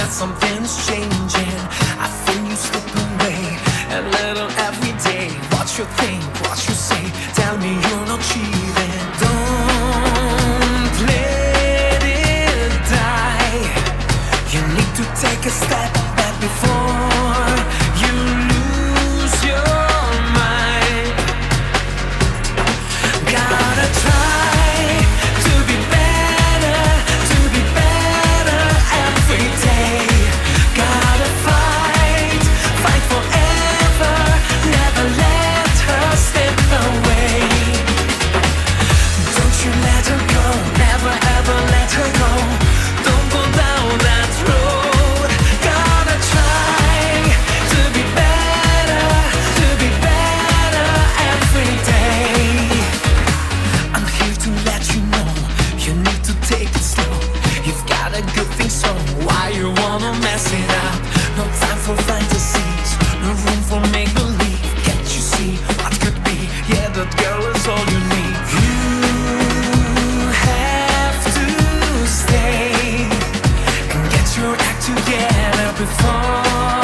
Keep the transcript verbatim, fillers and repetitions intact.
that something's changing. I feel you slip away a little every day. What you think, what you say, tell me you're not cheating. Don't let it die. You need to take a step back before you lose your mind. Gotta try to be better, to be better every day. Gotta fight, fight forever, never let her slip away. Don't you let her go, never ever let her go. Don't go down that road. Gotta try to be better, to be better every day. I'm here to let you know, you need to take it slow. You've got a good thing, so why you wanna mess it up? No time for fantasies, no room for make-believe. Can't you see what could be? Yeah, that girl is all you need. You have to stay and get your act together before